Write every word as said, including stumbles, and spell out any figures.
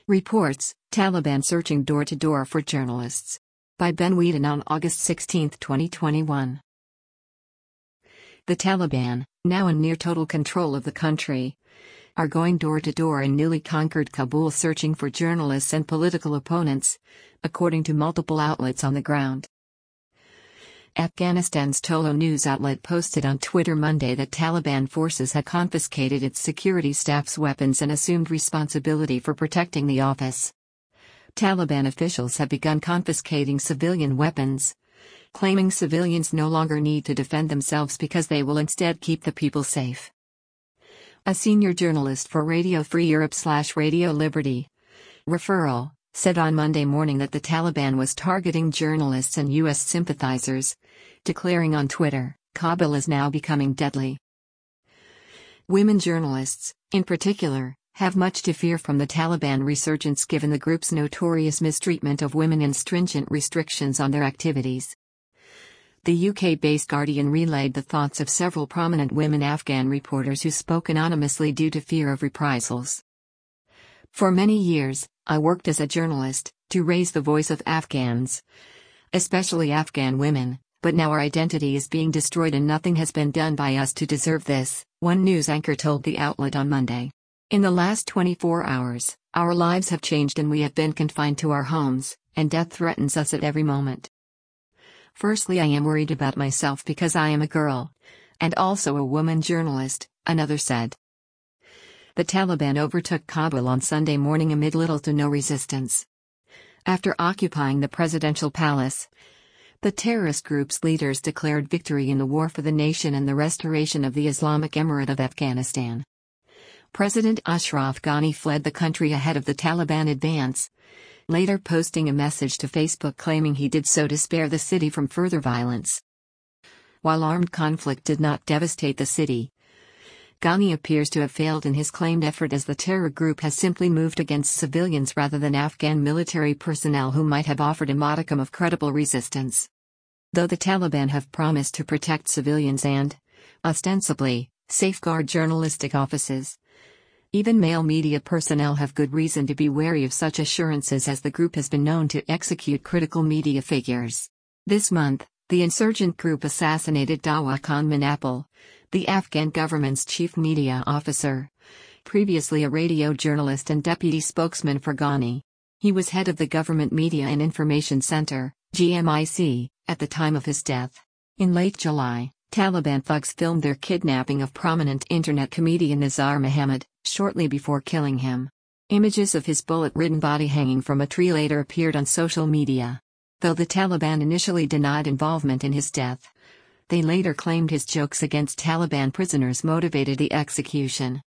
Reports, Taliban searching door-to-door for journalists. By Ben Weeden on August sixteenth, twenty twenty-one. The Taliban, now in near total control of the country, are going door-to-door in newly conquered Kabul searching for journalists and political opponents, according to multiple outlets on the ground. Afghanistan's Tolo news outlet posted on Twitter Monday that Taliban forces had confiscated its security staff's weapons and assumed responsibility for protecting the office. Taliban officials have begun confiscating civilian weapons, claiming civilians no longer need to defend themselves because they will instead keep the people safe. A senior journalist for Radio Free Europe slash Radio Liberty referral said on Monday morning that the Taliban was targeting journalists and U S sympathizers, declaring on Twitter, "Kabul is now becoming deadly." Women journalists, in particular, have much to fear from the Taliban resurgence given the group's notorious mistreatment of women and stringent restrictions on their activities. The U K-based Guardian relayed the thoughts of several prominent women Afghan reporters who spoke anonymously due to fear of reprisals. "For many years, I worked as a journalist, to raise the voice of Afghans, especially Afghan women, but now our identity is being destroyed and nothing has been done by us to deserve this," one news anchor told the outlet on Monday. "In the last twenty-four hours, our lives have changed and we have been confined to our homes, and death threatens us at every moment. Firstly, I am worried about myself because I am a girl, and also a woman journalist," another said. The Taliban overtook Kabul on Sunday morning amid little to no resistance. After occupying the presidential palace, the terrorist group's leaders declared victory in the war for the nation and the restoration of the Islamic Emirate of Afghanistan. President Ashraf Ghani fled the country ahead of the Taliban advance, later posting a message to Facebook claiming he did so to spare the city from further violence. While armed conflict did not devastate the city, Ghani appears to have failed in his claimed effort as the terror group has simply moved against civilians rather than Afghan military personnel who might have offered a modicum of credible resistance. Though the Taliban have promised to protect civilians and, ostensibly, safeguard journalistic offices, even male media personnel have good reason to be wary of such assurances as the group has been known to execute critical media figures. This month, the insurgent group assassinated Dawa Khan Manapal, the Afghan government's chief media officer, previously a radio journalist and deputy spokesman for Ghani. He was head of the Government Media and Information Center, G M I C, at the time of his death. In late July, Taliban thugs filmed their kidnapping of prominent internet comedian Nizar Mohammed, shortly before killing him. Images of his bullet-ridden body hanging from a tree later appeared on social media. Though the Taliban initially denied involvement in his death, they later claimed his jokes against Taliban prisoners motivated the execution.